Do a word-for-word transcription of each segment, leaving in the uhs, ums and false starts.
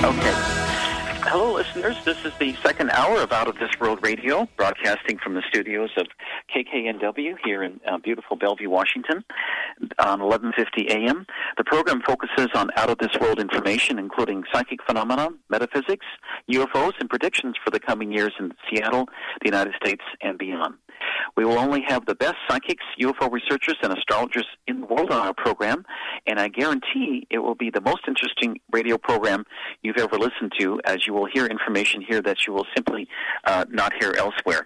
Okay. Hello, listeners. This is the second hour of Out of This World Radio, broadcasting from the studios of K K N W here in uh, beautiful Bellevue, Washington, on eleven fifty a m. The program focuses on out-of-this-world information, including psychic phenomena, metaphysics, U F Os, and predictions for the coming years in Seattle, the United States, and beyond. We will only have the best psychics, U F O researchers, and astrologers in the world on our program, and I guarantee it will be the most interesting radio program you've ever listened to, as you will hear information here that you will simply uh, not hear elsewhere.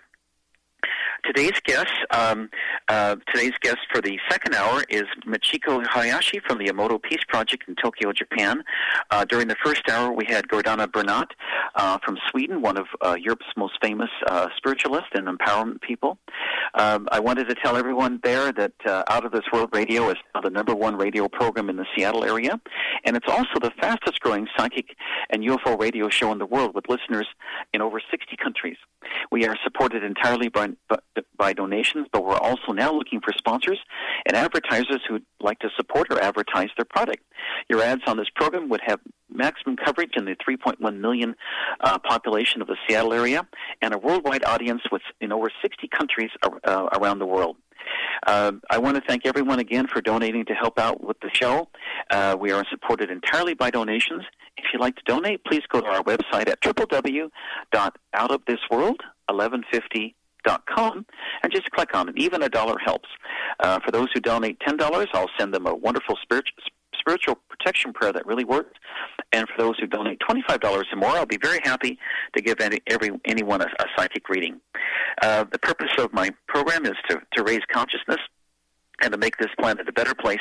Today's guest, um, uh, today's guest for the second hour is Michiko Hayashi from the Emoto Peace Project in Tokyo, Japan. Uh, during the first hour, we had Gordana Bernat uh, from Sweden, one of uh, Europe's most famous uh, spiritualists and empowerment people. Um, I wanted to tell everyone there that uh, Out of This World Radio is now the number one radio program in the Seattle area, and it's also the fastest-growing psychic and U F O radio show in the world, with listeners in over sixty countries. We are supported entirely by, by by donations, but we're also now looking for sponsors and advertisers who'd like to support or advertise their product. Your ads on this program would have maximum coverage in the three point one million uh, population of the Seattle area and a worldwide audience with in over sixty countries uh, around the world. Uh, I want to thank everyone again for donating to help out with the show. Uh, we are supported entirely by donations. If you'd like to donate, please go to our website at w w w dot out of this world eleven fifty dot com and just click on it. Even a dollar helps. Uh, for those who donate ten dollars, I'll send them a wonderful spiritual spiritual protection prayer that really works. And for those who donate twenty-five dollars or more, I'll be very happy to give any, every, anyone a, a psychic reading. Uh, the purpose of my program is to, to raise consciousness and to make this planet a better place.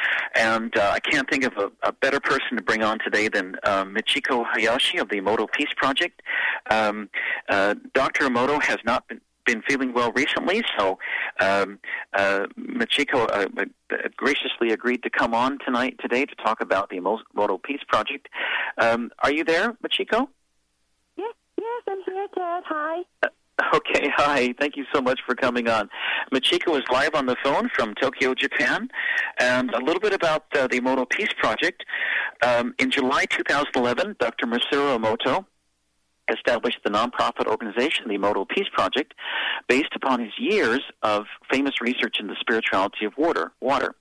And uh, I can't think of a, a better person to bring on today than uh, Michiko Hayashi of the Emoto Peace Project. Um, uh, Doctor Emoto has not been been feeling well recently, so um, uh, Michiko uh, uh, graciously agreed to come on tonight, today, to talk about the Emoto Peace Project. Um, are you there, Michiko? Yes, yes, I'm here, Ted. Hi. Uh, okay, hi. Thank you so much for coming on. Michiko is live on the phone from Tokyo, Japan. And a little bit about uh, the Emoto Peace Project. Um, in July two thousand eleven, Doctor Masaru Emoto established the nonprofit organization, the Emoto Peace Project, based upon his years of famous research in the spirituality of water. Water.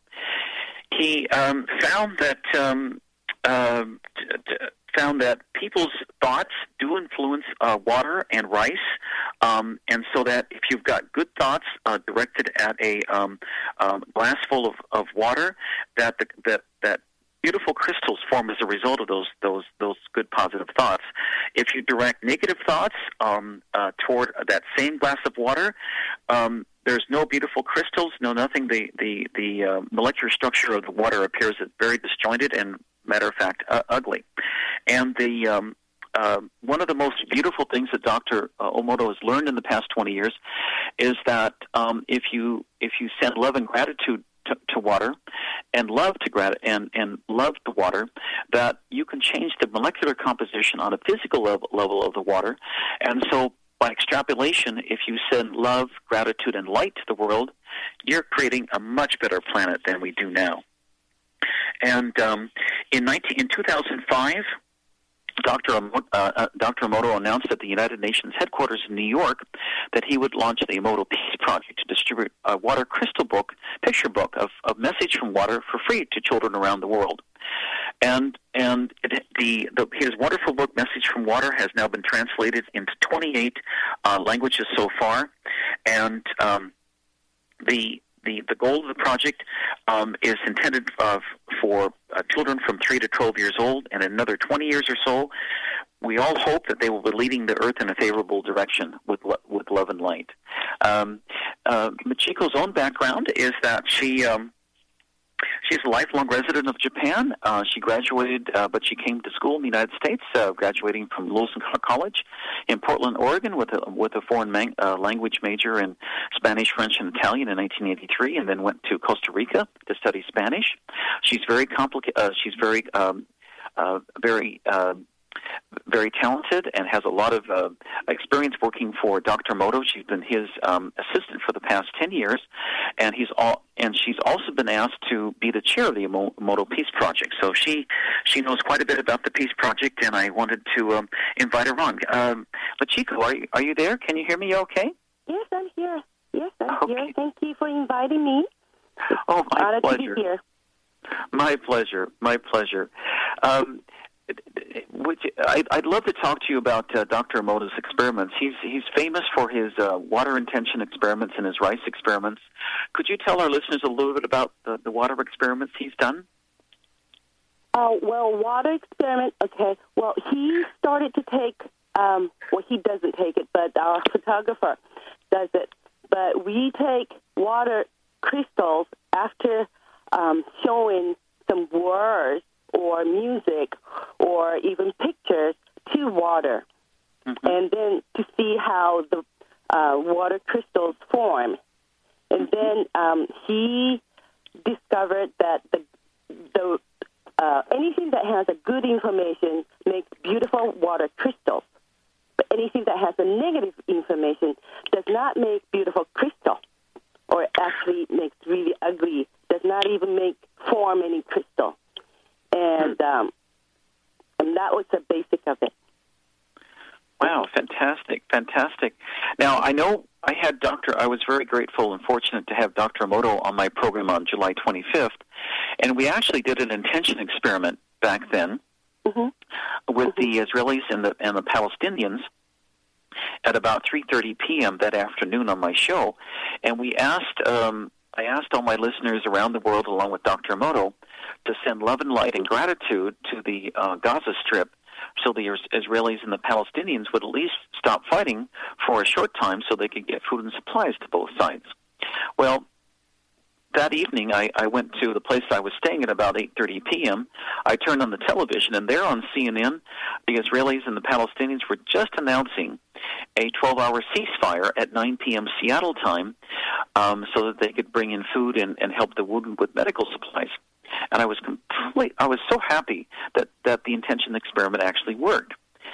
He um, found that um, uh, t- t- found that people's thoughts do influence uh, water and rice, um, and so that if you've got good thoughts uh, directed at a um, um, glass full of, of water, that the, that that beautiful crystals form as a result of those those those good positive thoughts. If you direct negative thoughts um, uh, toward that same glass of water, um, there's no beautiful crystals, no nothing. The the the uh, molecular structure of the water appears very disjointed and, matter of fact, uh, ugly. And the um, uh, one of the most beautiful things that Doctor Uh, Emoto has learned in the past twenty years is that um, if you if you send love and gratitude To, to water, and love to grat- and and love to water, that you can change the molecular composition on a physical level, level of the water. And so, by extrapolation, if you send love, gratitude, and light to the world, you're creating a much better planet than we do now. And um, in nineteen in two thousand five. Doctor Emoto, uh, Doctor Emoto announced at the United Nations headquarters in New York that he would launch the Emoto Peace Project to distribute a water crystal book, picture book of, of message from water for free to children around the world. And and it, the, the his wonderful book, Message from Water, has now been translated into twenty-eight uh, languages so far. And um, the The, the goal of the project um, is intended uh, for uh, children from three to twelve years old, and in another twenty years or so, we all hope that they will be leading the earth in a favorable direction with lo- with love and light. Um, uh, Michiko's own background is that she um, she's a lifelong resident of Japan. Uh, she graduated, uh, but she came to school in the United States, uh, graduating from Lawson College in Portland, Oregon, with a with a foreign man- uh, language major in Spanish, French, and Italian in nineteen eighty-three, and then went to Costa Rica to study Spanish. She's very complicated. Uh, she's very, um, uh, very. Uh, very talented and has a lot of uh, experience working for Doctor Moto. She's been his um, assistant for the past ten years, and he's all and she's also been asked to be the chair of the Emoto Peace Project. So she she knows quite a bit about the Peace Project, and I wanted to um, invite her on. Um, Machiko, are you, are you there? Can you hear me? Okay. Yes, I'm here. Yes, I'm Okay. here. Thank you for inviting me. Oh, my Honored pleasure. to be here. My pleasure. My pleasure. Um, would you, I'd, I'd love to talk to you about uh, Doctor Emoto's experiments. He's he's famous for his uh, water intention experiments and his rice experiments. Could you tell our listeners a little bit about the, the water experiments he's done? Oh, well, water experiment, okay. Well, he started to take, um, well, he doesn't take it, but our photographer does it. But we take water crystals after um, showing some words or music or even pictures to water, mm-hmm. and then to see how the uh, water crystals form. And then um, he discovered that the the uh, anything that has a good information makes beautiful water crystals, but anything that has a negative information does not make beautiful crystal, or actually makes really ugly, does not even make form any crystal. And um, and that was the basic of it. Wow, fantastic, fantastic. Now, I know I had Doctor I was very grateful and fortunate to have Doctor Emoto on my program on July twenty-fifth, and we actually did an intention experiment back then mm-hmm. with mm-hmm. the Israelis and the, and the Palestinians at about three thirty p.m. that afternoon on my show, and we asked, um, I asked all my listeners around the world, along with Doctor Emoto, to send love and light and gratitude to the uh, Gaza Strip so the Israelis and the Palestinians would at least stop fighting for a short time so they could get food and supplies to both sides. Well, that evening I, I went to the place I was staying at about eight thirty p.m. I turned on the television, and there on C N N, the Israelis and the Palestinians were just announcing a twelve-hour ceasefire at nine p.m. Seattle time um, so that they could bring in food and, and help the wounded with medical supplies. And I was complete. I was so happy that, that the intention experiment actually worked.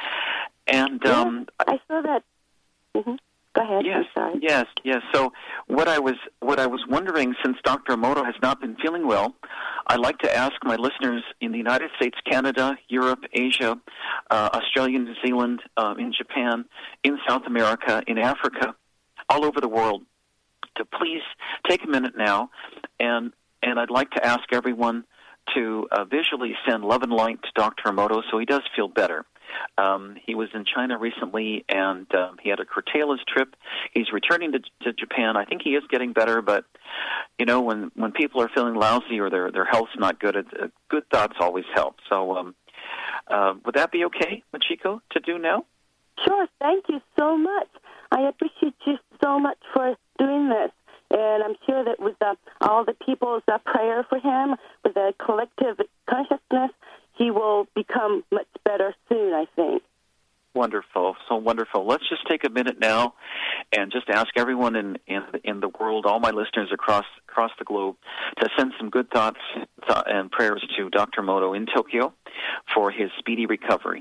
And yeah, um, I saw that. Mm-hmm. Go ahead. Yes, I'm sorry. yes, yes. So what I was what I was wondering, since Doctor Emoto has not been feeling well, I'd like to ask my listeners in the United States, Canada, Europe, Asia, uh, Australia, New Zealand, uh, in Japan, in South America, in Africa, all over the world, to please take a minute now, and and I'd like to ask everyone to uh, visually send love and light to Doctor Emoto so he does feel better. Um, he was in China recently, and um, he had to curtail his trip. He's returning to, to Japan. I think he is getting better, but, you know, when, when people are feeling lousy or their, their health's not good, it, uh, good thoughts always help. So um, uh, would that be okay, Machiko, to do now? Sure. Thank you so much. I appreciate you so much for doing this. And I'm sure that with uh, all the people's uh, prayer for him, with the collective consciousness, he will become much better soon, I think. Wonderful. So wonderful. Let's just take a minute now and just ask everyone in, in, in the world, all my listeners across across the globe, to send some good thoughts and prayers to Doctor Emoto in Tokyo for his speedy recovery.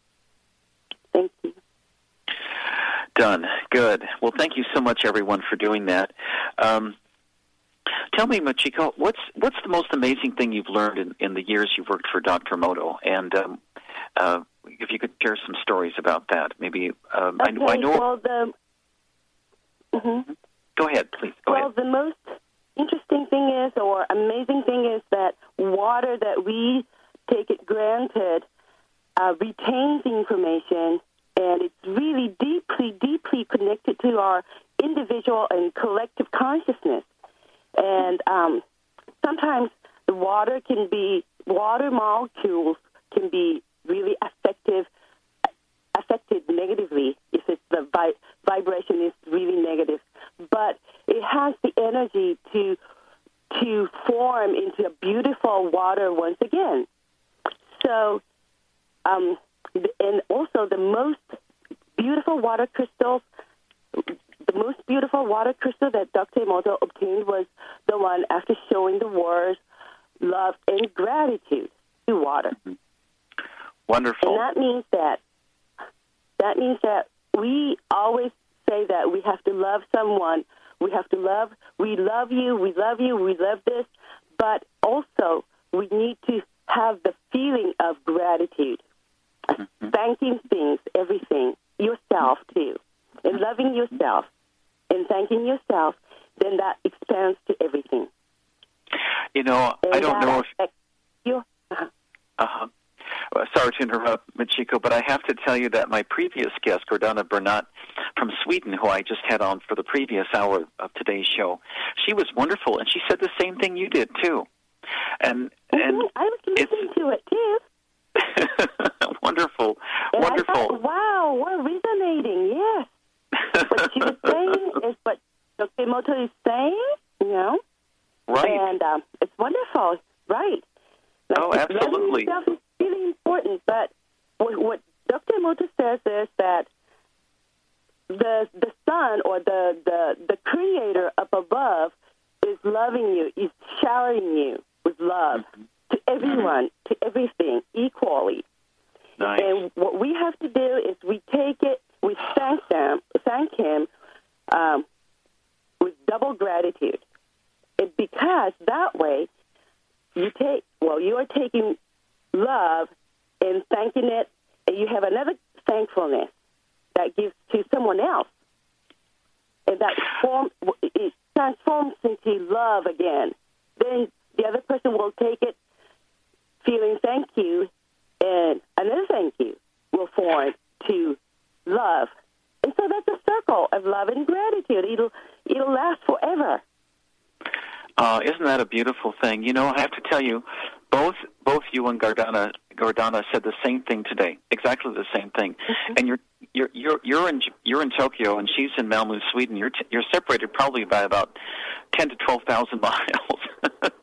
Thank you. Done. Good. Well, thank you so much, everyone, for doing that. Um, tell me, Machiko, what's what's the most amazing thing you've learned in, in the years you've worked for Doctor Emoto? And um, uh, if you could share some stories about that, maybe. Um, okay, I, I know. Well, the mm-hmm. Go ahead, please. Go well, ahead. the most interesting thing is, or amazing thing is, that water that we take it granted uh, retains information. And it's really deeply, deeply connected to our individual and collective consciousness. And um, sometimes the water can be, water molecules can be really affected, affected negatively if it's the vi- vibration is really negative. But it has the energy to to form into a beautiful water once again. So, um, and also the most beautiful water crystals, the most beautiful water crystal that Doctor Emoto obtained was the one after showing the words love and gratitude to water. Wonderful. And that means that that means that we always say that we have to love someone. We have to love, we love you, we love you, we love this. But also, we need to have the feeling of gratitude, mm-hmm. thanking things, everything, yourself too, and loving yourself and thanking yourself, then that expands to everything. You know, and I don't know if... You, uh-huh. Uh-huh. Well, sorry to interrupt, Machiko, but I have to tell you that my previous guest, Gordana Bernat from Sweden, who I just had on for the previous hour of today's show, she was wonderful, and she said the same thing you did, too. And, and mm-hmm. I was listening to it, too. Wonderful, and wonderful. I thought, wow, what resonating, yes. What she was saying is what Doctor Emoto is saying, you know? Right. And um, it's wonderful, right. Like, oh, absolutely. Loving yourself is really important, but what, what Doctor Emoto says is that the the sun or the, the, the creator up above is loving you, is showering you with love mm-hmm. to everyone, mm-hmm. to everything, equally. Nice. And what we have to do is we take it, we thank them, thank him um, with double gratitude. It's because that way you take, well, you are taking love and thanking it, and you have another thankfulness that gives to someone else. And that form, it transforms into love again. Then the other person will take it feeling thank you, and another thank you will form to love. And so that's a circle of love and gratitude. It'll, it'll last forever. Uh, isn't that a beautiful thing? You know, I have to tell you, both both you and Gordana Gordana said the same thing today, exactly the same thing. Mm-hmm. And you're you're you're you're in you're in Tokyo, and she's in Malmö, Sweden. You're t- you're separated probably by about ten to twelve thousand miles.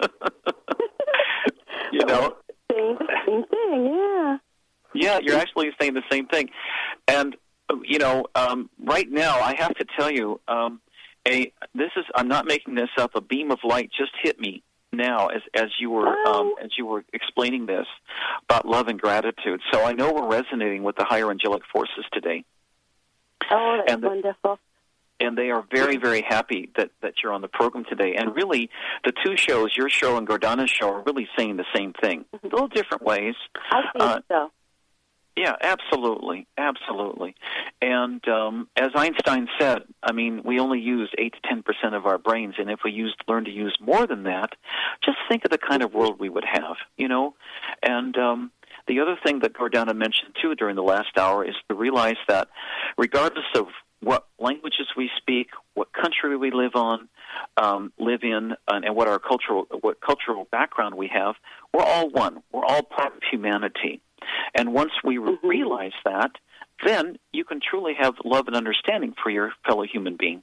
You know, same same thing, yeah. Yeah, you're actually saying the same thing, and you know, um, right now I have to tell you. Um, A, this is, I'm not making this up, a beam of light just hit me now as as you were um, as you were explaining this about love and gratitude. So I know we're resonating with the higher angelic forces today. Oh, that's and the, wonderful. And they are very, very happy that, that you're on the program today. And really, the two shows, your show and Gordana's show, are really saying the same thing, a little different ways. I think uh, so. Yeah, absolutely, absolutely. And um, as Einstein said, I mean, we only use eight to ten percent of our brains, and if we used, learn to use more than that, just think of the kind of world we would have, you know? And um, the other thing that Gordana mentioned, too, during the last hour is to realize that regardless of what languages we speak, what country we live on, um, live in, and, and what our cultural, what cultural background we have, we're all one. We're all part of humanity. And once we mm-hmm. realize that, then you can truly have love and understanding for your fellow human being.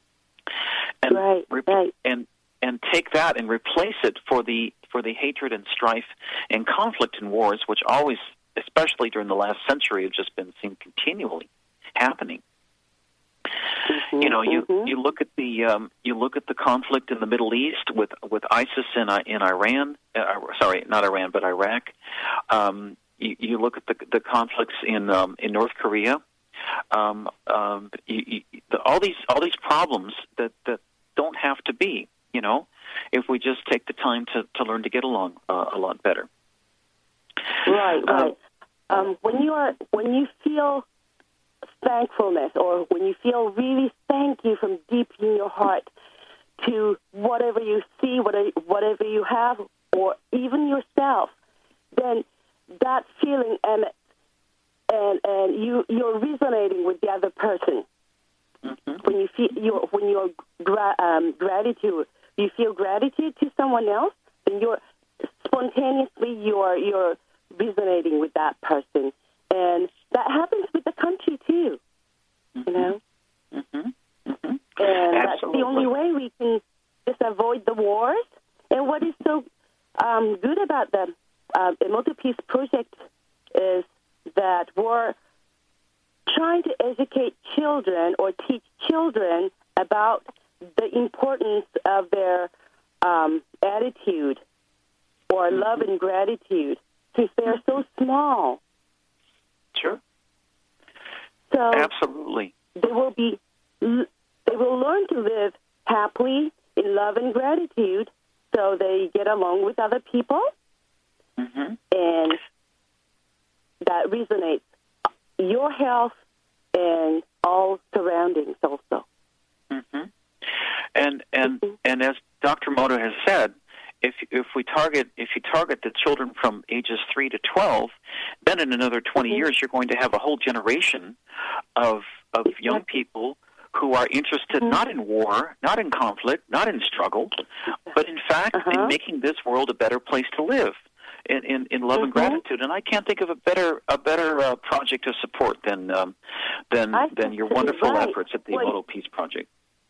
And right, re- right. and and take that and replace it for the for the hatred and strife and conflict and wars, which always, especially during the last century, have just been seen continually happening. Mm-hmm, you know, you, mm-hmm. you look at the um, you look at the conflict in the Middle East with with ISIS in uh, in Iran. Uh, sorry, not Iran, but Iraq. Um, you, you look at the the conflicts in um, in North Korea. Um, um, you, you, the, all these all these problems that, that don't have to be. You know, if we just take the time to, to learn to get along uh, a lot better. Right, right. Um, um, when you are when you feel thankfulness, or when you feel really thank you from deep in your heart to whatever you see, whatever you have, or even yourself, then that feeling and and and you you're resonating with the other person. Mm-hmm. When you feel you when you're gra- um, gratitude, you feel gratitude to someone else, then you're spontaneously you're you're resonating with that person. And that happens with the country, too, mm-hmm. you know? Mm-hmm. Mm-hmm. And Absolutely. That's the only way we can just avoid the wars. And what is so um, good about the uh, Emoto Peace Project is that we're trying to educate children or teach children about the importance of their um, attitude or mm-hmm. love and gratitude since they're so small. Sure. So absolutely. They will be, they will learn to live happily in love and gratitude, so they get along with other people, mm-hmm. and that resonates your health and all surroundings also. Mm-hmm. And and mm-hmm. and as Doctor Moto has said, if if we target if you target the children from ages three to twelve, then in another twenty mm-hmm. years you're going to have a whole generation of of exactly. young people who are interested mm-hmm. not in war, not in conflict, not in struggle, but in fact uh-huh. in making this world a better place to live. In, in, in love mm-hmm. and gratitude, and I can't think of a better a better uh, project of support than um, than I than your wonderful right. efforts at the well, Emoto Peace Project.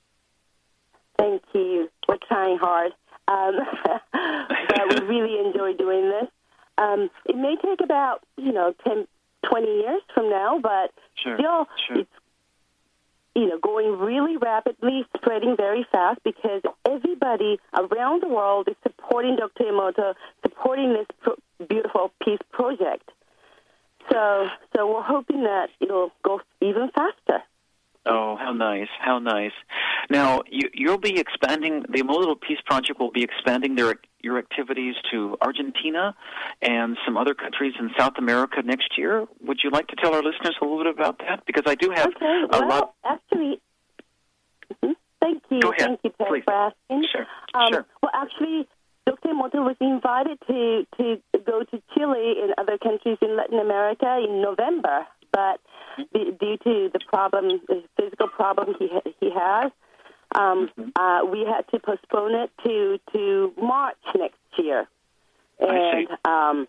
Thank you. We're trying hard, um, but we really enjoy doing this. Um, it may take about you know ten, twenty years from now, but sure. still, sure. it's you know going really rapidly, spreading very fast because everybody around the world is supporting Doctor Emoto, supporting this pro- beautiful peace project. So, so we're hoping that it'll go even faster. Oh, how nice, how nice. Now, you, you'll be expanding, the Emoto Peace Project will be expanding their your activities to Argentina and some other countries in South America next year. Would you like to tell our listeners a little bit about that? Because I do have okay, a well, lot... actually, mm-hmm. thank you. Go ahead. Thank you, Pat, Please. for asking. Sure, um, sure. Well, actually, Doctor Emoto was invited to, to go to Chile and other countries in Latin America in November, but mm-hmm. due to the problem, the physical problem he ha- he has, um, mm-hmm. uh, we had to postpone it to, to March next year. And um,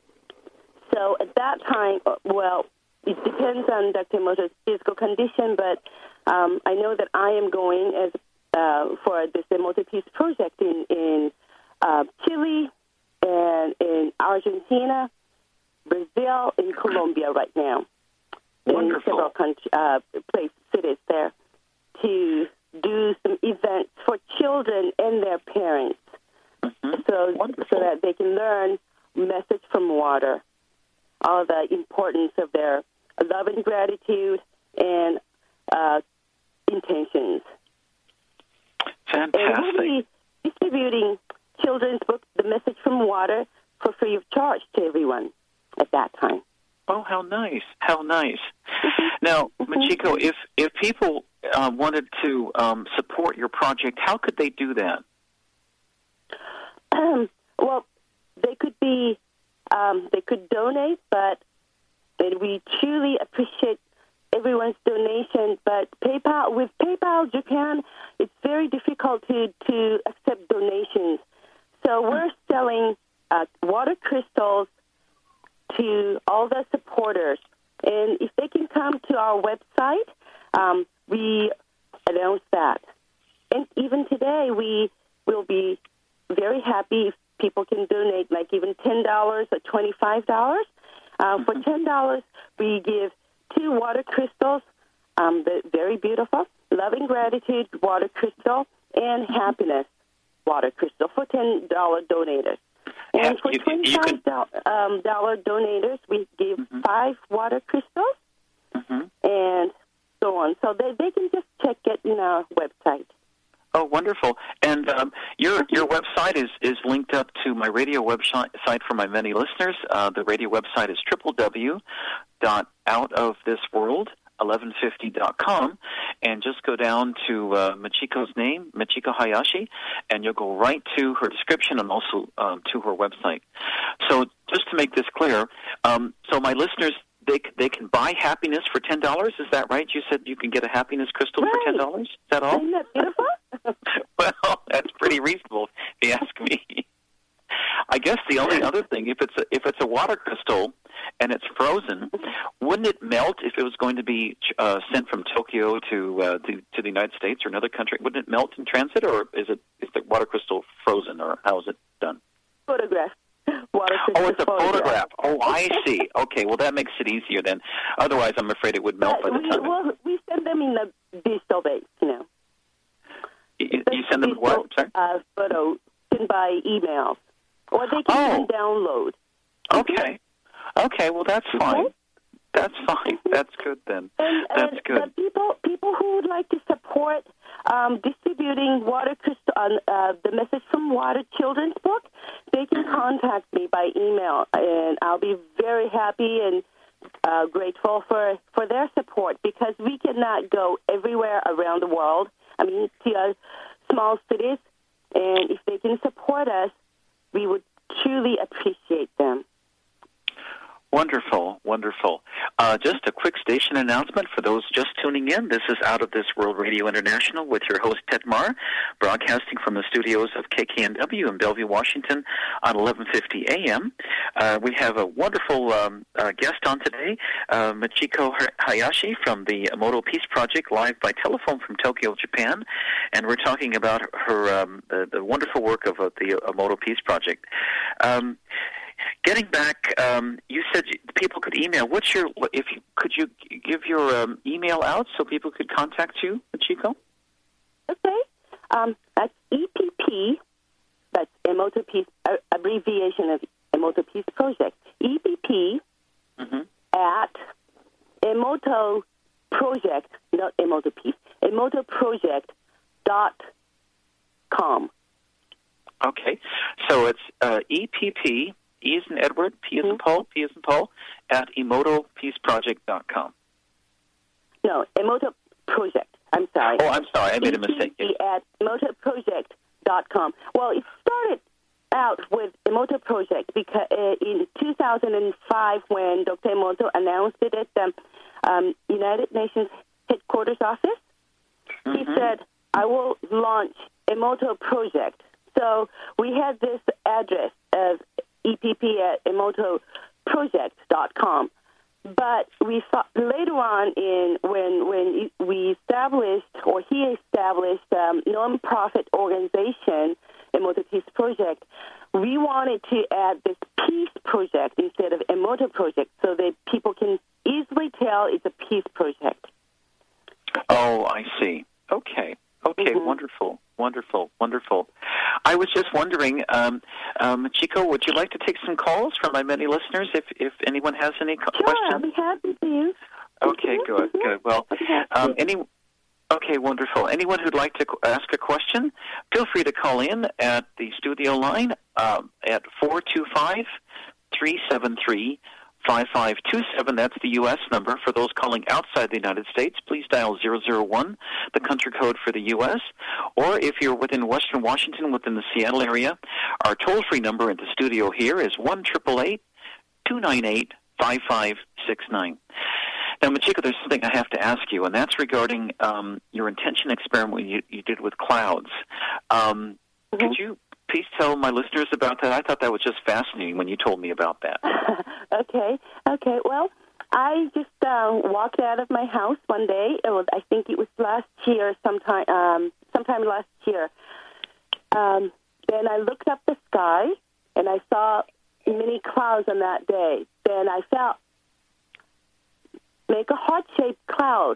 so at that time, well, it depends on Doctor Emoto's physical condition, but um, I know that I am going as uh, for this Emoto Peace Project in, in uh, Chile and in Argentina, Brazil, and Colombia right now. Wonderful. In several country, uh, places, cities there, to do some events for children and their parents, mm-hmm. so Wonderful. so that they can learn message from water, all the importance of their love and gratitude and uh, intentions. Fantastic. And we'll be distributing children's book, The Message from Water, for free of charge to everyone at that time. Oh, how nice! How nice. Now, Machiko, if if people uh, wanted to um, support your project, how could they do that? Um, well, they could be um, they could donate, but we truly appreciate everyone's donation. But PayPal with PayPal Japan, it's very difficult to to accept donations. So we're selling uh, water crystals to all the supporters. And if they can come to our website, um, we announce that. And even today, we will be very happy if people can donate, like even ten dollars or twenty-five dollars. Uh, for ten dollars, we give two water crystals, um, the very beautiful, loving gratitude water crystal, and happiness water crystal for ten dollars donators. And yeah, for you, twenty-five dollars um, dollar donators, we give mm-hmm. five water crystals, mm-hmm. and so on. So they, they can just check it in our website. Oh, wonderful. And um, your your website is, is linked up to my radio website for my many listeners. Uh, the radio website is w w w dot out of this world eleven fifty dot com, and just go down to uh, Machiko's name, Machiko Hayashi, and you'll go right to her description and also um, to her website. So just to make this clear, um, so my listeners, they they can buy happiness for ten dollars. Is that right? You said you can get a happiness crystal right. for ten dollars. Is that all? Isn't that beautiful? Well, that's pretty reasonable, if you ask me. I guess the only other thing, if it's a, if it's a water crystal and it's frozen, wouldn't it melt if it was going to be uh, sent from Tokyo to, uh, to to the United States or another country? Wouldn't it melt in transit, or is it is the water crystal frozen, or how is it done? Photograph. Water crystal oh, it's a photograph. photograph. Oh, I see. Okay, well that makes it easier then. Otherwise, I'm afraid it would melt but by the we, time. Well, we send them in the digital base, you know. You, you send them what? Sorry? Uh, photo by email, or they can oh. even download. Okay. Okay, well, that's fine. Okay. That's fine. That's good then. And, That's and good. The people, people who would like to support um, distributing Water Crystal, uh, the Message from Water children's book, they can contact me by email, and I'll be very happy and uh, grateful for, for their support, because we cannot go everywhere around the world. I mean, to uh, small cities, and if they can support us, we would truly appreciate them. Wonderful, wonderful. Uh, just a quick station announcement for those just tuning in. This is Out of This World Radio International with your host, Ted Marr, broadcasting from the studios of K K N W in Bellevue, Washington on eleven fifty A M. Uh, we have a wonderful um, uh, guest on today, uh, Michiko Hayashi from the Emoto Peace Project, live by telephone from Tokyo, Japan. And we're talking about her um, the, the wonderful work of uh, the Emoto Peace Project. Um, Getting back, um, you said people could email. What's your? If you could, you give your um, email out so people could contact you, Michiko? Okay, um, that's E P P. That's Emoto Peace, uh, abbreviation of Emoto Peace Project. E P P mm-hmm. at Emoto Project, not Emoto Peace. Emoto Project dot com. Okay, so it's uh, E P P. E as in Edward, P as in Paul, P as in Paul, at emoto peace project dot com. No, Emoto Project. I'm sorry. Oh, I'm sorry. I made a mistake. Yes. At emoto project dot com. Well, it started out with Emoto Project because uh, in two thousand five, when Doctor Emoto announced it at the um, United Nations headquarters office, mm-hmm. he said, I will launch Emoto Project. So we had this address of E P P at emoto project dot com. But we thought later on, in when when we established, or he established, um, non-profit organization, Emoto Peace Project, we wanted to add this Peace Project instead of Emoto Project, so that people can easily tell it's a peace project. Oh, I see. Okay. Okay, mm-hmm. wonderful, wonderful, wonderful. I was just wondering, um, um, Chico, would you like to take some calls from my many listeners if, if anyone has any co- sure, questions? Sure, I'll be happy to. Okay, mm-hmm. good, good. Well, um, any, okay, wonderful. Anyone who'd like to ask a question, feel free to call in at the studio line um, at four two five, three seven three, five five two seven. That's the U S number. For those calling outside the United States, please dial zero zero one, the country code for the U S. Or if you're within Western Washington, within the Seattle area, our toll-free number at the studio here is one eight eight eight, two nine eight, five five six nine. Now, Michiko, there's something I have to ask you, and that's regarding um, your intention experiment you, you did with clouds. Um, mm-hmm. Could you please tell my listeners about that? I thought that was just fascinating when you told me about that. okay, okay. Well, I just uh, walked out of my house one day. It was, I think it was last year, sometime, um, sometime last year. Um, then I looked up the sky, and I saw many clouds on that day. Then I felt, make a heart-shaped cloud.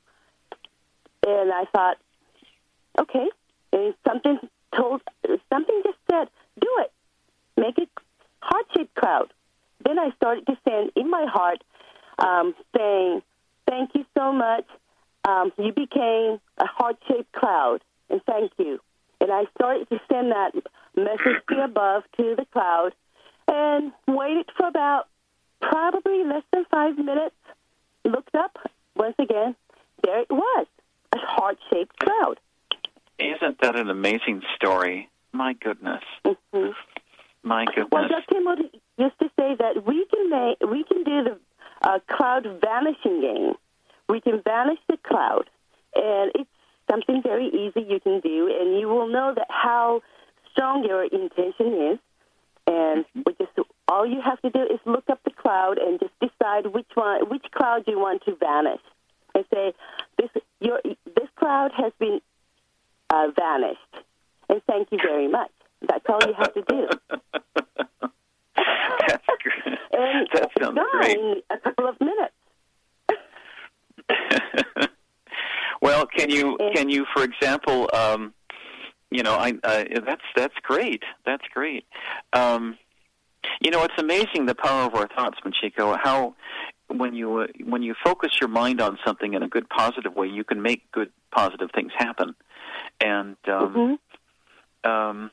And I thought, okay, and something told, something just said, do it. Make a heart-shaped cloud. Then I started to send in my heart, um, saying, thank you so much. Um, you became a heart-shaped cloud, and thank you. And I started to send that message to above to the cloud and waited for about probably less than five minutes, looked up, once again, there it was, a heart-shaped cloud. Isn't that an amazing story? My goodness. Mm-hmm. My goodness. Well, Doctor Emoto used to say that we can make, we can do the uh, cloud vanishing game. We can vanish the cloud, and it's something very easy you can do, and you will know that how strong your intention is. And we just all you have to do is look up the cloud and just decide which one, which cloud you want to vanish, and say this your this cloud has been uh, vanished, and thank you very much. That's all you have to do. That's great. And that sounds done great. In a couple of minutes. Well, can you can you, for example, um, you know, I uh, that's that's great. That's great. Um, you know, it's amazing the power of our thoughts, Michiko. How when you uh, when you focus your mind on something in a good, positive way, you can make good, positive things happen. And um, mm-hmm. um,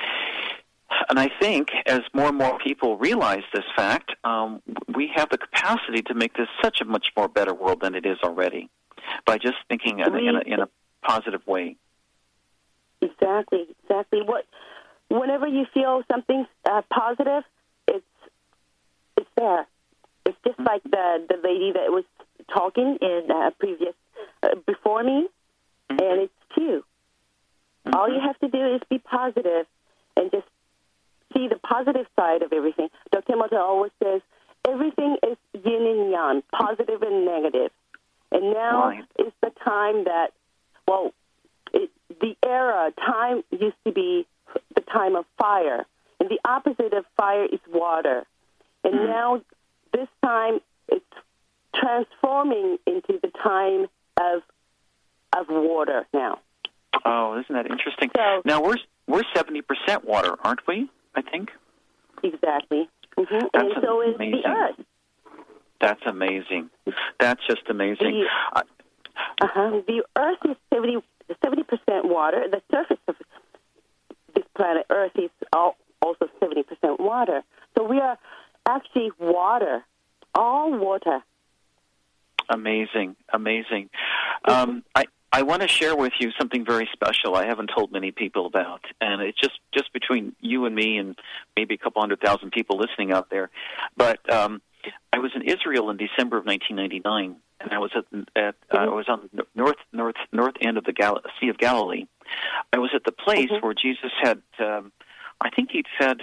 and I think as more and more people realize this fact, um, we have the capacity to make this such a much more better world than it is already by just thinking in, in, a, in a positive way. Exactly, exactly. What, whenever you feel something uh, positive, it's it's there. It's just like the the lady that was talking in uh, previous uh, before me, mm-hmm. and it's true. Mm-hmm. All you have to do is be positive and just see the positive side of everything. Doctor Emoto always says everything is yin and yang, positive and negative. And now right. is the time that, well, it, the era, time used to be the time of fire. And the opposite of fire is water. And mm-hmm. now this time it's transforming into the time of of water now. Oh, isn't that interesting? So, now, we're, we're seventy percent water, aren't we, I think? Exactly. Mm-hmm. And so is the earth. That's amazing. That's just amazing. The, uh-huh. The earth is seventy percent water. The surface of this planet Earth is all, also seventy percent water. So we are actually water, all water. Amazing, amazing. Um, I, I want to share with you something very special I haven't told many people about, and it's just, just between you and me and maybe a couple hundred thousand people listening out there. But um, I was in Israel in December of nineteen ninety-nine, and I was at, at uh, I was on the north north north end of the Gal- Sea of Galilee. I was at the place mm-hmm. where Jesus had, um, I think he'd fed.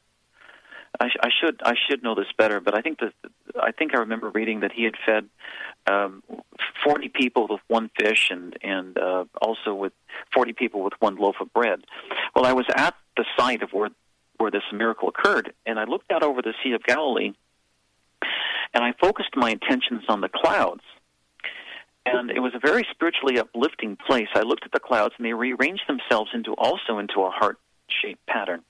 I, sh- I should I should know this better, but I think that I think I remember reading that he had fed um, forty people with one fish, and and uh, also with forty people with one loaf of bread. Well, I was at the site of where where this miracle occurred, and I looked out over the Sea of Galilee, and I focused my intentions on the clouds. And it was a very spiritually uplifting place. I looked at the clouds, and they rearranged themselves into also into a heart-shaped pattern.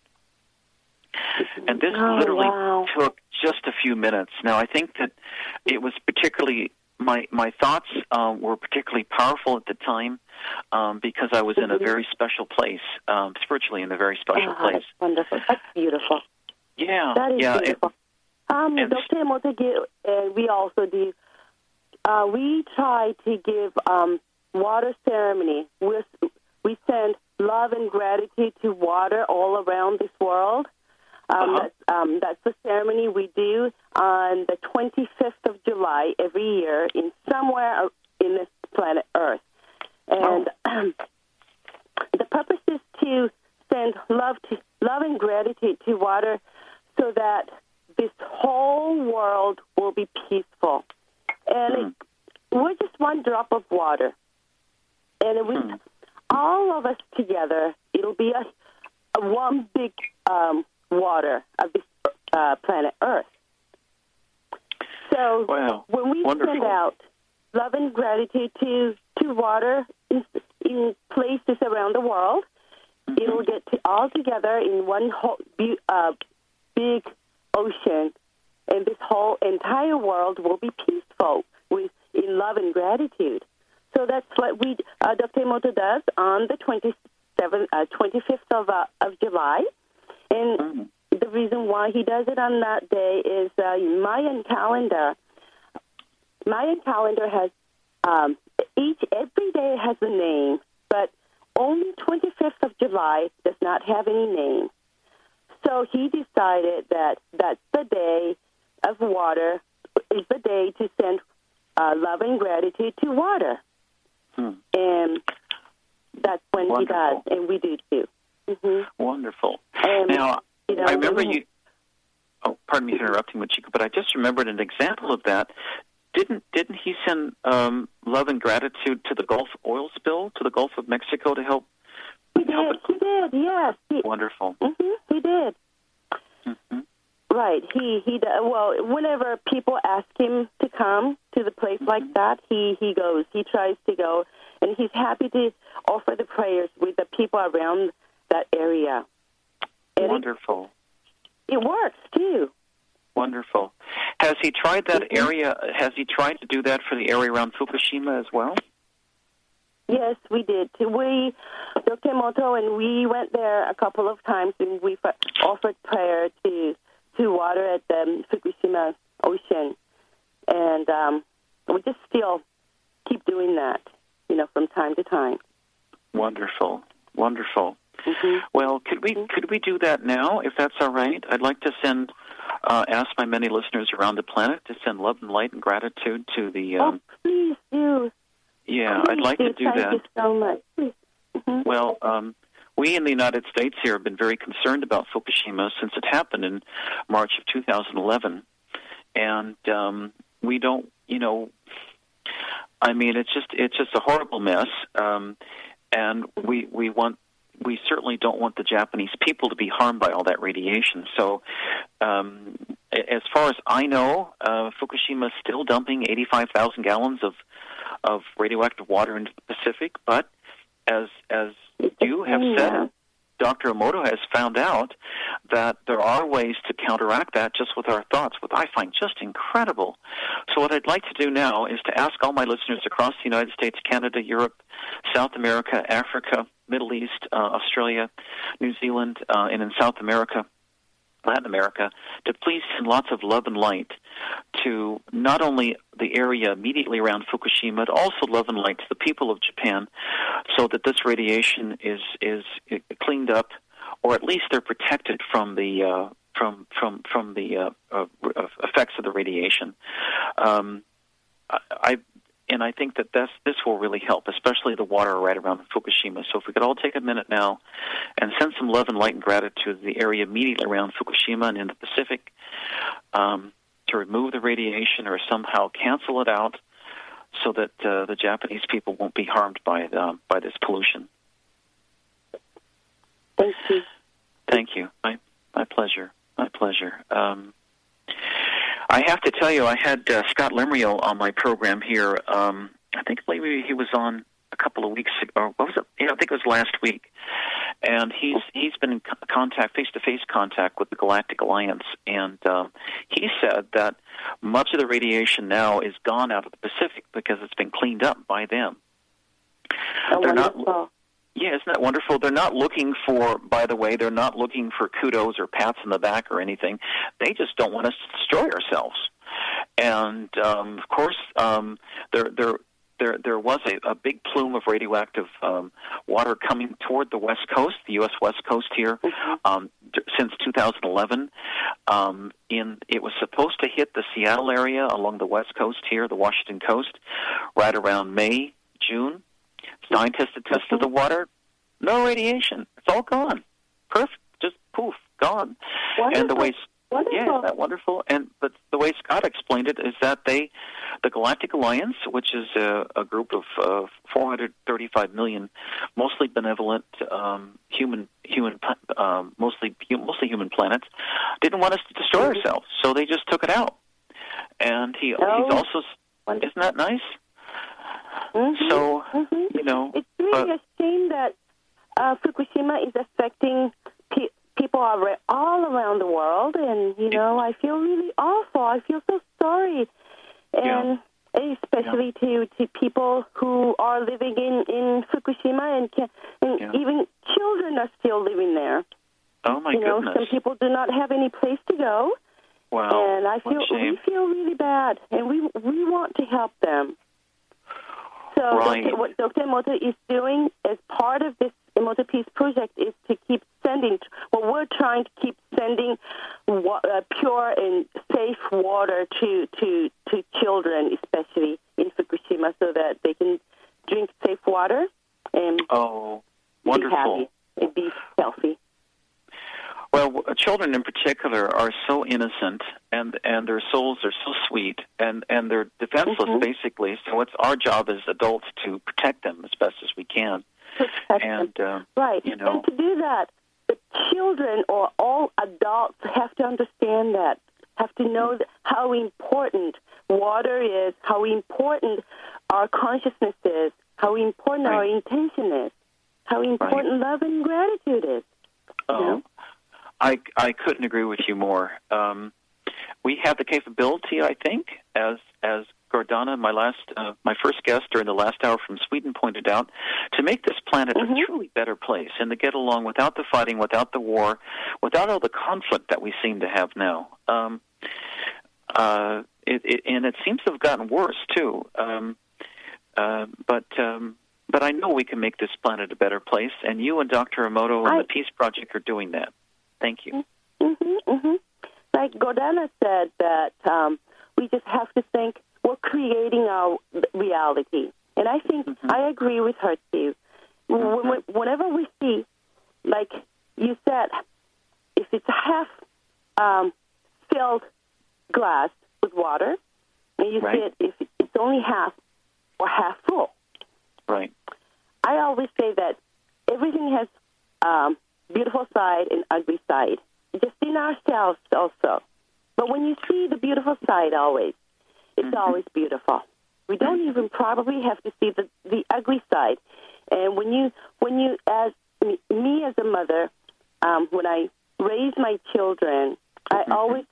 And this oh, literally wow. took just a few minutes. Now, I think that it was particularly, my, my thoughts uh, were particularly powerful at the time um, because I was mm-hmm. in a very special place, um, spiritually in a very special oh, place. That's wonderful. That's beautiful. Yeah. That is yeah, beautiful. It, um, Doctor Emoto, uh, we also do, uh, we try to give um, water ceremony. We're, we send love and gratitude to water all around this world. Um, uh-huh. that's, um, that's the ceremony we do on the twenty-fifth of July every year in somewhere in this planet Earth. And oh. um, the purpose is to send love to love and gratitude to water so that this whole world will be peaceful. And mm. it, we're just one drop of water. And with mm. all of us together, it'll be a, a one big um, water of this uh, planet Earth. So wow. when we Wonderful. send out love and gratitude to, to water in, in places around the world, mm-hmm. it'll get to, all together in one whole, uh, big ocean, and this whole entire world will be peaceful with in love and gratitude. So that's what we, uh, Doctor Emoto does on the twenty-seventh, uh, twenty-fifth of, uh, of July. And mm. the reason why he does it on that day is uh, Mayan calendar. Mayan calendar has um, each every day has a name, but only twenty-fifth of July does not have any name. So he decided that that's the day of water, is the day to send uh, love and gratitude to water. Hmm. And that's when Wonderful. He does, and we do too. Mm-hmm. Wonderful. Um, now, you know, I remember you... Oh, pardon me for interrupting, Machiko, but I just remembered an example of that. Didn't didn't he send um, love and gratitude to the Gulf oil spill, to the Gulf of Mexico to help? He did, help he did, yes. He, Wonderful. Mm-hmm, he did. Mm-hmm. Right. He, he well, whenever people ask him to come to the place mm-hmm. like that, he, he goes. He tries to go, and he's happy to offer the prayers with the people around that area. And Wonderful. It, it works, too. Wonderful. Has he tried that Mm-hmm. area? Has he tried to do that for the area around Fukushima as well? Yes, we did. We, Doctor Emoto, and we went there a couple of times, and we offered prayer to to water at the Fukushima Ocean, and um, we just still keep doing that, you know, from time to time. Wonderful, wonderful. Mm-hmm. Well, could we could we do that now, if that's all right? I'd like to send, uh, ask my many listeners around the planet to send love and light and gratitude to the. Um, oh, please do. Yeah, please I'd like do. to do Thank that. Thank you so much. Mm-hmm. Well, um, we in the United States here have been very concerned about Fukushima since it happened in March of two thousand eleven, and um, we don't, you know, I mean, it's just it's just a horrible mess, um, and we we want. We certainly don't want the Japanese people to be harmed by all that radiation. So, um, as far as I know, uh, Fukushima is still dumping eighty-five thousand gallons of of radioactive water into the Pacific. But as as you have said, Doctor Emoto has found out that there are ways to counteract that just with our thoughts, which I find just incredible. So what I'd like to do now is to ask all my listeners across the United States, Canada, Europe, South America, Africa, Middle East, uh, Australia, New Zealand, uh, and in South America, Latin America, to please send lots of love and light to not only the area immediately around Fukushima, but also love and light to the people of Japan, so that this radiation is is cleaned up, or at least they're protected from the uh, from from from the uh, uh, effects of the radiation. Um, I. I And I think that this, this will really help, especially the water right around Fukushima. So if we could all take a minute now and send some love and light and gratitude to the area immediately around Fukushima and in the Pacific um, to remove the radiation or somehow cancel it out so that uh, the Japanese people won't be harmed by the, by this pollution. Thank you. Thank you. My, my pleasure. My pleasure. Um, I have to tell you, I had uh, Scott Lemriel on my program here. Um, I think maybe he was on a couple of weeks ago, or what was it? Yeah, I think it was last week. And he's he's been in contact, face-to-face contact with the Galactic Alliance, and um, he said that much of the radiation now is gone out of the Pacific because it's been cleaned up by them. Oh, They're wonderful. not. Yeah, isn't that wonderful? They're not looking for, by the way, they're not looking for kudos or pats on the back or anything. They just don't want us to destroy ourselves. And, um, of course, um, there there there there was a, a big plume of radioactive um, water coming toward the West Coast, the U S West Coast here, Mm-hmm. um, d- since two thousand eleven. Um, in It was supposed to hit the Seattle area along the West Coast here, the Washington coast, right around May, June. Scientists had tested the water. No radiation. It's all gone. Perfect. Just poof, gone. Wonderful. And the way, Wonderful. yeah, isn't that wonderful? And but the way Scott explained it is that they, the Galactic Alliance, which is a, a group of uh, four hundred thirty-five million, mostly benevolent um, human human um, mostly mostly human planets, didn't want us to destroy Mm-hmm. ourselves, so they just took it out. And he Oh, he's also wonderful. isn't that nice? Mm-hmm. So Mm-hmm. you know, It's really but, a shame that uh, Fukushima is affecting pe- people are all around the world, and, you know, I feel really awful. I feel so sorry. And especially yeah. to, to people who are living in, in Fukushima, and, can, and yeah. even children are still living there. Oh, my you know, goodness. some people do not have any place to go. Wow. And I feel we feel really bad, and we we want to help them. So right. Doctor, what Doctor Emoto is doing as part of this Emoto Peace Project is to keep sending, well, we're trying to keep sending wa- uh, pure and safe water to, to, to children, especially in Fukushima, so that they can drink safe water and oh, wonderful. be happy and be healthy. Well, children in particular are so innocent, and, and their souls are so sweet, and, and they're defenseless, mm-hmm. basically. So it's our job as adults to protect them as best as we can. Protect and them. Uh, right. You know, and to do that, the children or all adults have to understand that, have to know how important water is, how important our consciousness is, how important right. our intention is, how important right. love and gratitude is. Oh. You know? I, I couldn't agree with you more. Um, we have the capability, I think, as as Gordana, my last, uh, my first guest during the last hour from Sweden, pointed out, to make this planet mm-hmm. a truly better place and to get along without the fighting, without the war, without all the conflict that we seem to have now. Um, uh, it, it, and it seems to have gotten worse too. Um, uh, but um, but I know we can make this planet a better place, and you and Doctor Emoto and I, the Peace Project are doing that. Thank you. Mm-hmm, mm-hmm. Like Gordana said, that um, we just have to think we're creating our reality. And I think mm-hmm. I agree with her, too. Mm-hmm. When, whenever we see, like you said, if it's a half um, filled glass with water, and you right. see it if it's only half or half full. Right. I always say that everything has um, beautiful side and ugly side, just in ourselves also. But when you see the beautiful side always, it's mm-hmm. always beautiful. We don't even probably have to see the, the ugly side. And when you, when you, as me, me as a mother, um, when I raise my children, mm-hmm. I always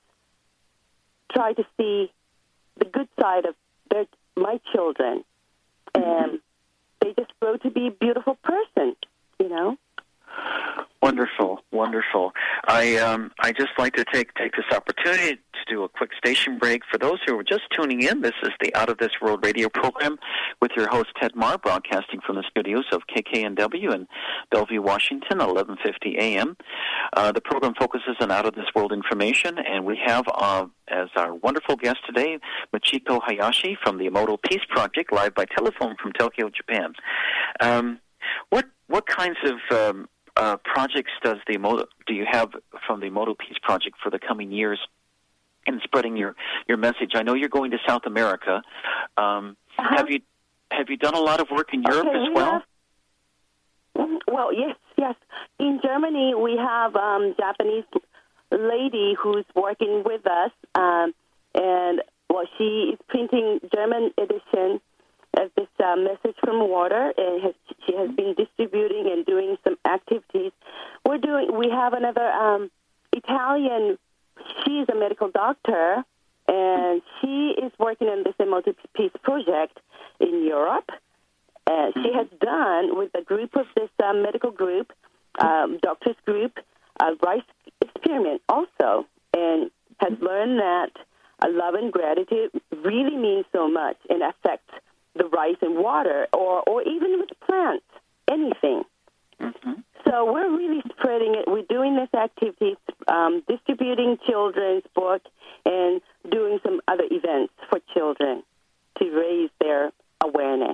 try to see the good side of their, my children. And they just grow to be a beautiful person, you know? Wonderful, wonderful. I um, I just like to take take this opportunity to do a quick station break. For those who are just tuning in, this is the Out of This World radio program with your host, Ted Marr, broadcasting from the studios of K K N W in Bellevue, Washington, eleven fifty a.m. Uh, the program focuses on Out of This World information, and we have uh, as our wonderful guest today, Michiko Hayashi from the Emoto Peace Project, live by telephone from Tokyo, Japan. Um, what what kinds of um, Uh, projects does the Emoto, do you have from the Emoto Peace Project for the coming years in spreading your, your message? I know you're going to South America. Um, uh-huh. Have you have you done a lot of work in Europe okay, as we well? Have, well, yes, yes. In Germany, we have um, Japanese lady who's working with us, um, and well, she is printing German edition of this uh, message from water, and has, she has been distributing and doing some activities. We're doing. We have another um, Italian. She's a medical doctor, and she is working on this Emoto Peace Project in Europe. And she has done with a group of this uh, medical group, um, doctors group, a rice experiment also, and has learned that uh, love and gratitude really means so much and affects the rice and water, or, or even with plants, anything. Mm-hmm. So we're really spreading it. We're doing this activity, um, distributing children's book, and doing some other events for children to raise their awareness.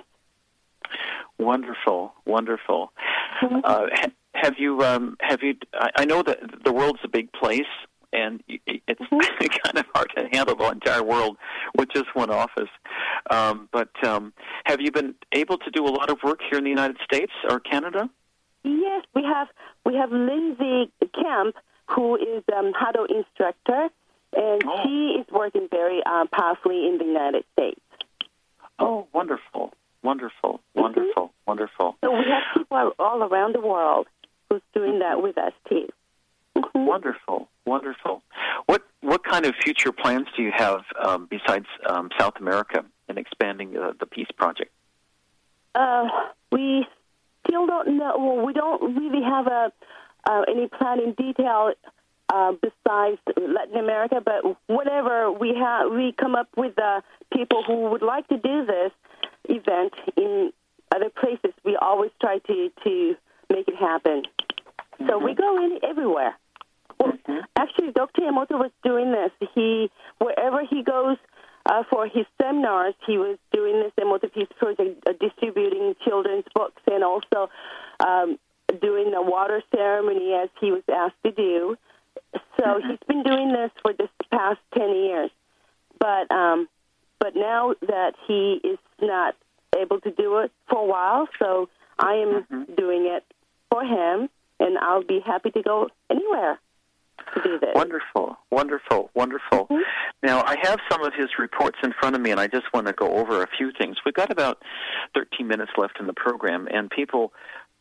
Wonderful, wonderful. Mm-hmm. Uh, ha- have you? Um, have you? I, I know that the world's a big place, and it's mm-hmm. kind of hard to handle the entire world with just one office. Um, but um, have you been able to do a lot of work here in the United States or Canada? Yes, we have. We have Lindsay Kemp, who is um, Hado instructor, and oh. she is working very uh, powerfully in the United States. Oh, wonderful, wonderful, wonderful, mm-hmm. wonderful. So we have people all around the world who's doing that with us, too. Mm-hmm. Wonderful, wonderful. What what kind of future plans do you have um, besides um, South America and expanding uh, the Peace Project? Uh, we still don't know. Well, we don't really have a uh, any plan in detail uh, besides Latin America. But whenever we have, we come up with uh, people who would like to do this event in other places. We always try to to make it happen. Mm-hmm. So we go in everywhere. Well, mm-hmm. actually, Doctor Emoto was doing this. He, wherever he goes uh, for his seminars, he was doing this Emoto Peace Project, uh, distributing children's books, and also um, doing a water ceremony as he was asked to do. So mm-hmm. he's been doing this for this past ten years. But um, but now that he is not able to do it for a while, so I am mm-hmm. doing it for him, and I'll be happy to go anywhere to do this. Wonderful, wonderful, wonderful. Mm-hmm. Now, I have some of his reports in front of me, and I just want to go over a few things. We've got about thirteen minutes left in the program, and people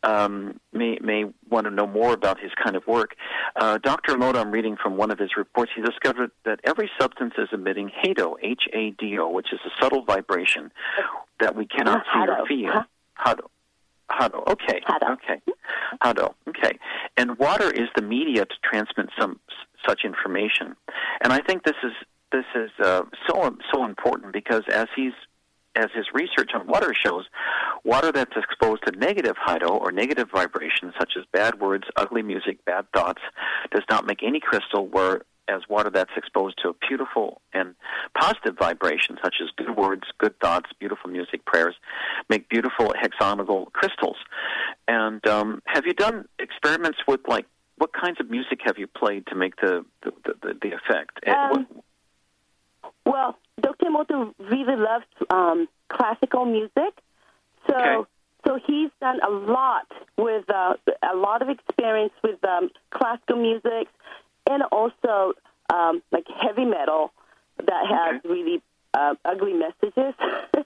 um, may may want to know more about his kind of work. Uh, Doctor Emoto, I'm reading from one of his reports, he discovered that every substance is emitting hado, H A D O, which is a subtle vibration that we cannot see or feel. Hado. Hado. Okay. Hado. Okay. Hado. Okay. And water is the media to transmit some such information. And I think this is this is uh, so so important because as he's as his research on water shows, water that's exposed to negative hado or negative vibrations, such as bad words, ugly music, bad thoughts, does not make any crystal, whereas water that's exposed to beautiful and positive vibrations, such as good words, good thoughts, beautiful music, prayers, make beautiful hexagonal crystals. And um, have you done experiments with, like, what kinds of music have you played to make the the, the, the effect? Um, well, Doctor Emoto really loves um, classical music, so okay. so he's done a lot with uh, a lot of experience with um, classical music, and also um, like heavy metal that has okay. really uh, ugly messages.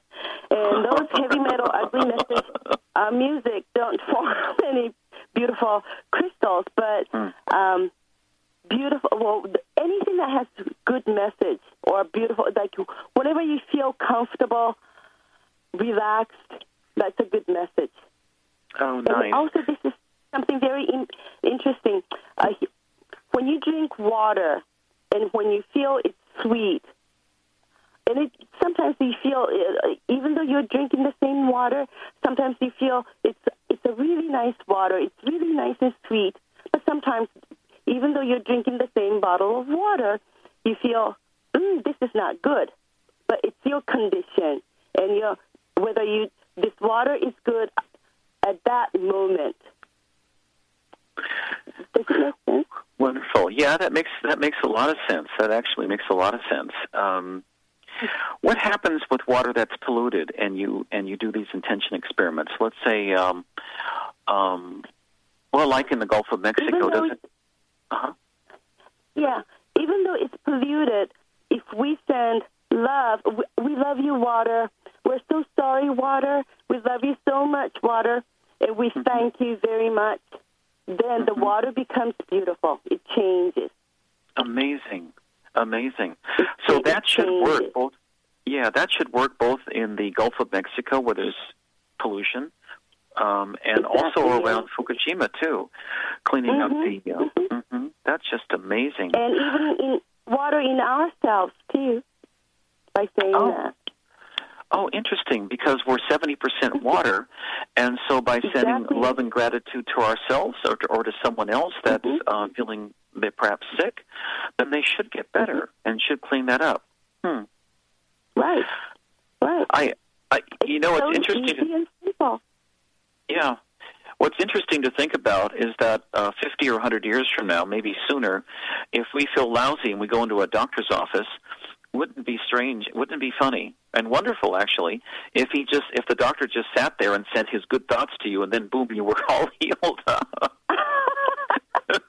And those heavy metal ugly message uh, music don't form any beautiful crystals, but mm. um, beautiful. Well, anything that has good message or beautiful, like whenever you feel comfortable, relaxed, that's a good message. Oh, nice. And also, this is something very in, interesting. Uh, when you drink water, and when you feel it's sweet, and it sometimes you feel, uh, even though you're drinking the same water, sometimes you feel it's it's a really nice water. It's really nice and sweet. But sometimes, even though you're drinking the same bottle of water, you feel, mm, this is not good. But it's your condition, and your whether you this water is good at that moment. Does it make sense? Wonderful. Yeah, that makes that makes a lot of sense. That actually makes a lot of sense. Um, what happens with water that's polluted, and you and you do these intention experiments? Let's say, um, um, well, like in the Gulf of Mexico, does it? Uh-huh. Yeah, even though it's polluted, if we send love, we, we love you, water. We're so sorry, water. We love you so much, water, and we mm-hmm. thank you very much. Then mm-hmm. the water becomes beautiful. It changes. Amazing, amazing. It, so it that should changes. work both. Yeah, that should work both in the Gulf of Mexico, where there's pollution, um, and exactly, also around yeah. Fukushima too, cleaning mm-hmm. up the. Uh, mm-hmm. Mm-hmm. That's just amazing. And even in water in ourselves too, by saying oh. that. Oh, interesting, because we're seventy percent water, and so by sending exactly. love and gratitude to ourselves or to, or to someone else that's mm-hmm. uh, feeling perhaps sick, then they should get better mm-hmm. and should clean that up. Hmm. Right, right. I, I you know, it's it's so interesting. Easy and simple. Yeah. What's interesting to think about is that uh, fifty or one hundred years from now, maybe sooner, if we feel lousy and we go into a doctor's office, wouldn't it be strange, wouldn't it be funny and wonderful, actually, if he just, if the doctor just sat there and sent his good thoughts to you, and then boom, you were all healed. that's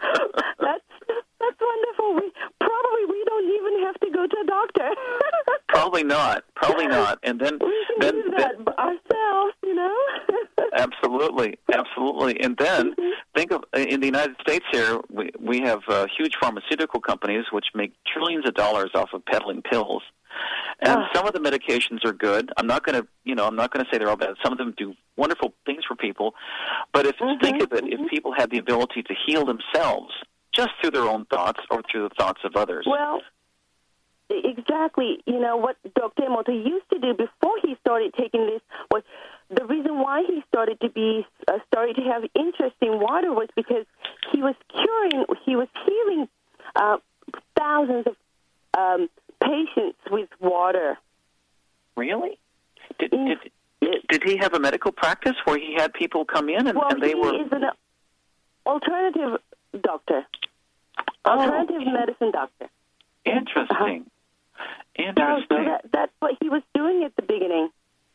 that's wonderful. We probably we don't even have to go to a doctor. Probably not. Probably not. And then we can then, do that then, ourselves, you know. Absolutely, absolutely. And then mm-hmm. think of in the United States here, we we have uh, huge pharmaceutical companies which make trillions of dollars off of peddling pills. And oh. some of the medications are good. I'm not going to, you know, I'm not going to say they're all bad. Some of them do wonderful things for people. But if mm-hmm. think of it, mm-hmm. if people had the ability to heal themselves just through their own thoughts or through the thoughts of others. Well, exactly. You know, what Doctor Emoto used to do before he started taking this was the reason why he started to be uh, started to have interest in water was because he was curing, he was healing uh, thousands of um, patients with water. Really? Did, did did did he have a medical practice where he had people come in and, well, and they he were? He is an alternative doctor, alternative oh, medicine doctor. Interesting. Uh-huh. Interesting. So, so that, that's what he was doing at the beginning.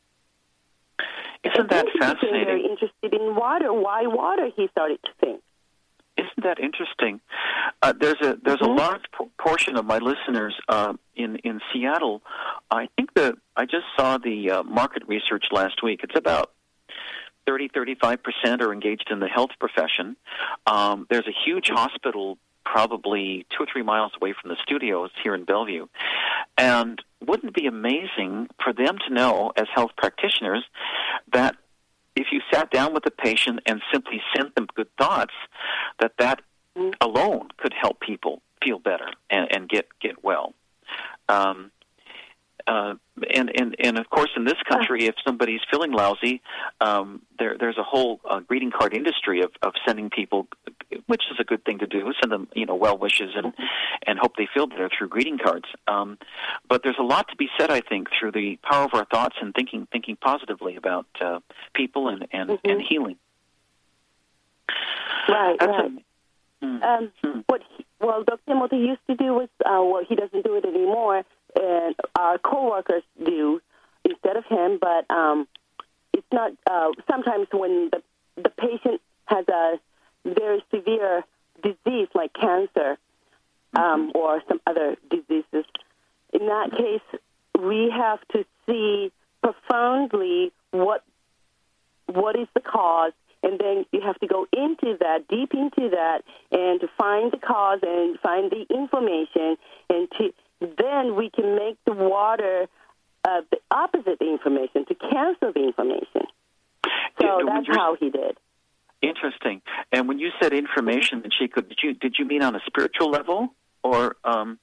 Isn't that he fascinating? He became very interested in water. Why water? He started to think. Isn't that interesting? Uh, there's a there's mm-hmm. a large p- portion of my listeners uh, in in Seattle. I think the I just saw the uh, market research last week. It's about thirty, thirty-five percent are engaged in the health profession. Um, there's a huge hospital probably two or three miles away from the studios here in Bellevue. And wouldn't it be amazing for them to know, as health practitioners, that if you sat down with the patient and simply sent them good thoughts, that that alone could help people feel better and, and get, get well. Um, uh, and, and, and, of course, in this country, if somebody's feeling lousy, um, there, there's a whole uh, greeting card industry of, of sending people, which is a good thing to do, send them, you know, well wishes and, and hope they feel better through greeting cards. Um, but there's a lot to be said, I think, through the power of our thoughts and thinking thinking positively about uh, people and, and, mm-hmm. and healing. Right, That's right. A, mm, um, mm. What he, well, Doctor Timothy used to do was, uh, well, he doesn't do it anymore, and our coworkers do instead of him. But um, it's not. Uh, sometimes when the the patient has a very severe disease like cancer um, or some other diseases, in that case, we have to see profoundly what what is the cause. And then you have to go into that, deep into that, and to find the cause and find the information. And to then we can make the water uh, the opposite information, to cancel the information. So yeah, that's how he did. Interesting. And when you said information, Chico, did you did you mean on a spiritual level or? Um...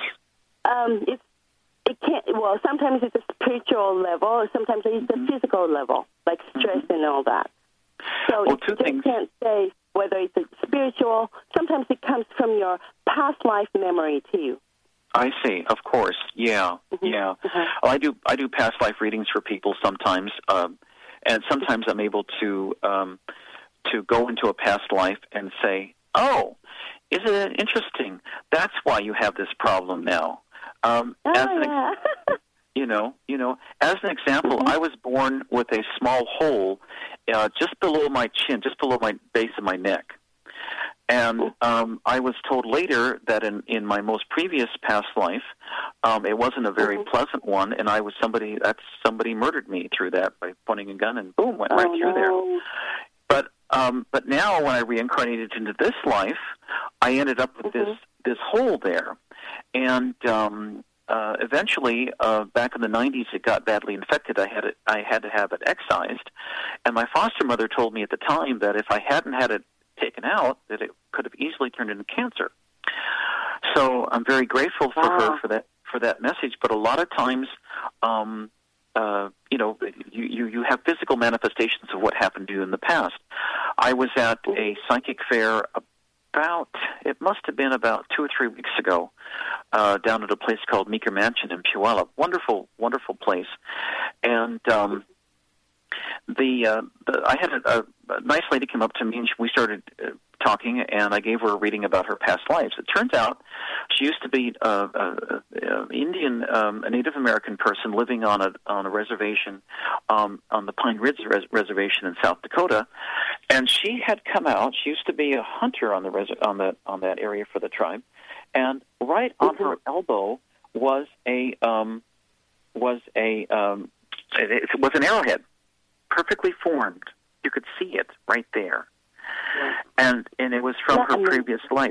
Um, it's it can't. Well, sometimes it's a spiritual level, or sometimes it's mm-hmm. a physical level, like stress mm-hmm. and all that. So well, you two just things. can't say whether it's a spiritual. Sometimes it comes from your past life memory too. I see. Of course. Yeah. Mm-hmm. Yeah. Mm-hmm. Well, I do. I do past life readings for people sometimes, um, and sometimes I'm able to um, to go into a past life and say, "Oh, isn't it interesting? That's why you have this problem now." Um, oh, as an yeah. ex- you know, you know. As an example, mm-hmm. I was born with a small hole uh, just below my chin, just below my base of my neck. And um, I was told later that in, in my most previous past life, um, it wasn't a very mm-hmm. pleasant one, and I was somebody, that's somebody murdered me through that by pointing a gun and boom, went oh, right through no. there. But um, but now when I reincarnated into this life, I ended up with mm-hmm. this, this hole there. And um, uh, eventually, uh, back in the nineties, it got badly infected. I had it, I had to have it excised. And my foster mother told me at the time that if I hadn't had it taken out, that it could have easily turned into cancer. So I'm very grateful for wow. her for that for that message. But a lot of times, um, uh, you know, you, you, you have physical manifestations of what happened to you in the past. I was at a psychic fair about, it must have been about two or three weeks ago, uh, down at a place called Meeker Mansion in Puyallup. Wonderful, wonderful place. And um, the, uh, the I had a, a nice lady come up to me, and we started uh, talking, and I gave her a reading about her past lives. It turns out she used to be an uh, uh, uh, Indian, um, a Native American person living on a on a reservation um, on the Pine Ridge res- Reservation in South Dakota, and she had come out. She used to be a hunter on the res- on that on that area for the tribe, and right on her elbow was a um, was a um, it, it was an arrowhead, perfectly formed. You could see it right there. And and it was from her previous life,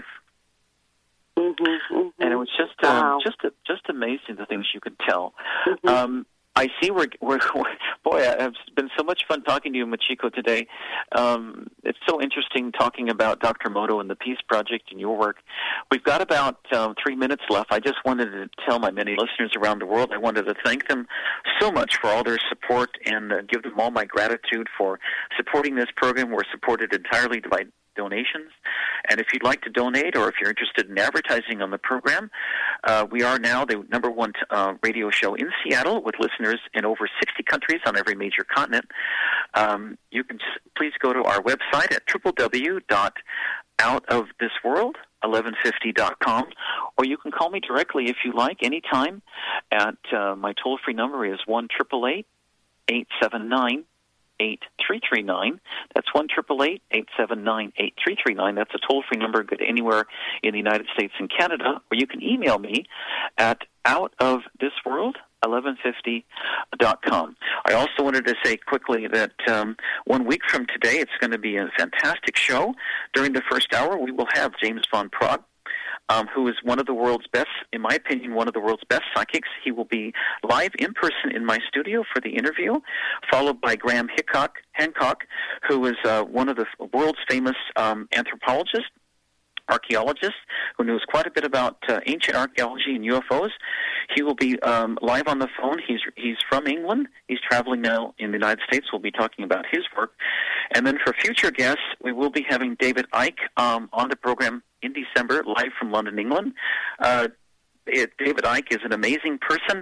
mm-hmm, mm-hmm. and it was just uh, wow. just uh, just amazing the things you could tell. Mm-hmm. Um, I see we're, we're boy, it's been so much fun talking to you, Machiko, today. Um, it's so interesting talking about Doctor Emoto and the Peace Project and your work. We've got about um, three minutes left. I just wanted to tell my many listeners around the world, I wanted to thank them so much for all their support and uh, give them all my gratitude for supporting this program. We're supported entirely by donations. And if you'd like to donate, or if you're interested in advertising on the program, uh, we are now the number one t- uh, radio show in Seattle with listeners in over sixty countries on every major continent. Um, you can s- please go to our website at w w w dot out of this world eleven fifty dot com, or you can call me directly if you like, anytime. At uh, my toll-free number is one eight eight eight, eight seven nine, eight three three nine. That's one eight eight eight, eight seven nine, eight three three nine. That's a toll-free number good anywhere in the United States and Canada. Or you can email me at out of this world eleven fifty dot com. I also wanted to say quickly that um, one week from today, it's going to be a fantastic show. During the first hour, we will have James Van Praagh, um, who is one of the world's best, in my opinion, one of the world's best psychics. He will be live in person in my studio for the interview, followed by Graham Hickok, Hancock, who is uh, one of the world's famous um, anthropologists, archaeologist who knows quite a bit about uh, ancient archaeology and U F Os. He will be um, live on the phone. He's he's from England. He's traveling now in the United States. We'll be talking about his work. And then for future guests, we will be having David Icke um, on the program in December, live from London, England. Uh, It, David Icke is an amazing person,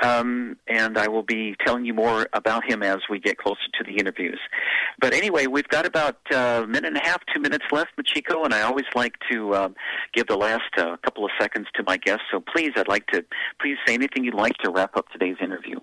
um, and I will be telling you more about him as we get closer to the interviews. But anyway, we've got about uh, a minute and a half, two minutes left, Machiko, and I always like to um, give the last uh, couple of seconds to my guests. So please, I'd like to, please say anything you'd like to wrap up today's interview.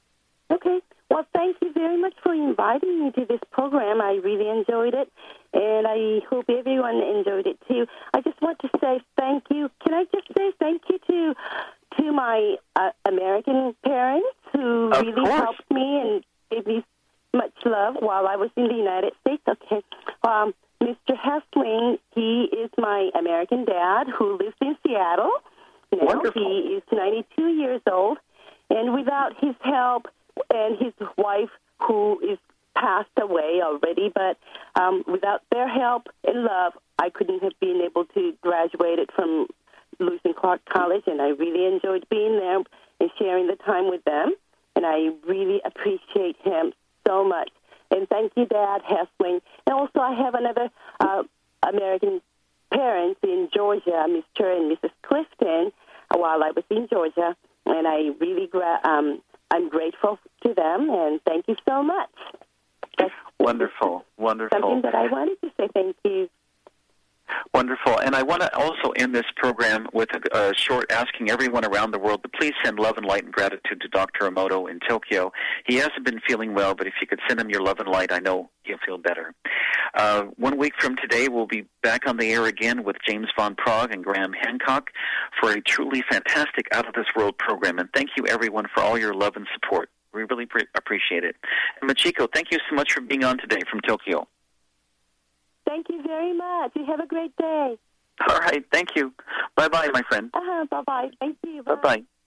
Okay. Well, thank you very much for inviting me to this program. I really enjoyed it, and I hope everyone enjoyed it too. I just want to say thank you. Can I just say thank you to to my uh, American parents who Of really course. helped me and gave me much love while I was in the United States. Okay, um, Mister Hessling, he is my American dad who lives in Seattle. Now Wonderful. He is ninety-two years old, and without his help, and his wife, who is passed away already, but um, without their help and love, I couldn't have been able to graduate it from Lewis and Clark College, and I really enjoyed being there and sharing the time with them, and I really appreciate him so much. And thank you, Dad Hessling. And also I have another uh, American parents in Georgia, Mister and Missus Clifton, while I was in Georgia, and I really gra- um, I'm grateful to them, and thank you so much. That's Wonderful, wonderful. something that I wanted to say thank you. Wonderful. And I want to also end this program with a, a short asking everyone around the world to please send love and light and gratitude to Doctor Emoto in Tokyo. He hasn't been feeling well, but if you could send him your love and light, I know he'll feel better. Uh, one week from today, we'll be back on the air again with James Van Praagh and Graham Hancock for a truly fantastic out-of-this-world program. And thank you, everyone, for all your love and support. We really pre- appreciate it. And Machiko, thank you so much for being on today from Tokyo. Thank you very much. You have a great day. All right. Thank you. Bye-bye, my friend. Uh-huh. Bye-bye. Thank you. Bye. Bye-bye.